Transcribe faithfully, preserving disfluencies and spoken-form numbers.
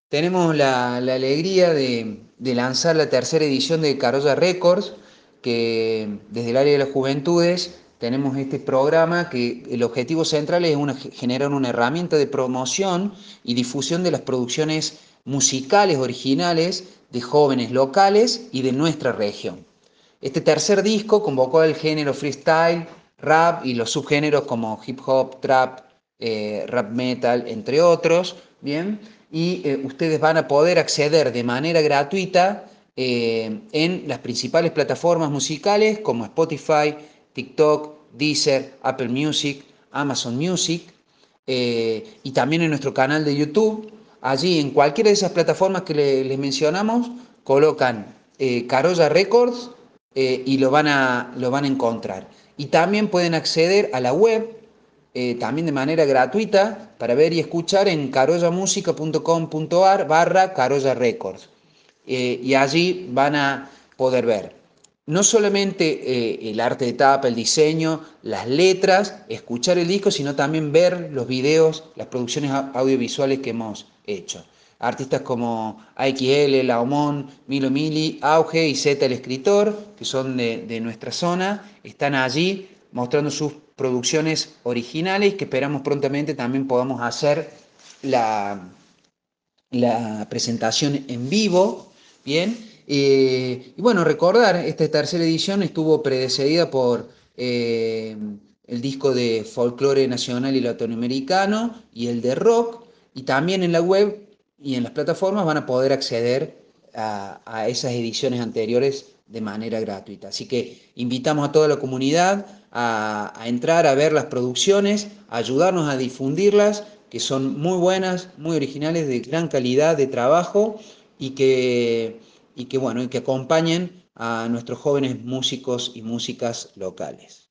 Tenemos la, la alegría de, de lanzar la tercera edición de Carolla Records, que desde el área de las juventudes tenemos este programa que el objetivo central es una- generar una herramienta de promoción y difusión de las producciones musicales originales de jóvenes locales y de nuestra región. Este tercer disco convocó al género freestyle, rap y los subgéneros como hip hop, trap, eh, rap metal, entre otros, ¿bien? Y eh, ustedes van a poder acceder de manera gratuita eh, en las principales plataformas musicales como Spotify, TikTok, Deezer, Apple Music, Amazon Music, eh, y también en nuestro canal de YouTube. Allí, en cualquiera de esas plataformas que le- les mencionamos, colocan eh, Carolla Records eh, y lo van, a, lo van a encontrar. Y también pueden acceder a la web, eh, también de manera gratuita, para ver y escuchar en carollamusica punto com punto ar barra Carolla Records. Eh, y allí van a poder ver no solamente eh, el arte de tapa, el diseño, las letras, escuchar el disco, sino también ver los videos, las producciones audiovisuales que hemos hecho. Artistas como A X L, Laomón, Milo Mili, Auge y Z el Escritor, que son de, de nuestra zona, están allí mostrando sus producciones originales que esperamos prontamente también podamos hacer la, la presentación en vivo, ¿bien? Eh, y bueno, recordar, esta tercera edición estuvo precedida por eh, el disco de folclore nacional y latinoamericano y el de rock, y también en la web y en las plataformas van a poder acceder a, a esas ediciones anteriores de manera gratuita. Así que invitamos a toda la comunidad a, a entrar a ver las producciones, a ayudarnos a difundirlas, que son muy buenas, muy originales, de gran calidad de trabajo y que, y que, bueno, y que acompañen a nuestros jóvenes músicos y músicas locales.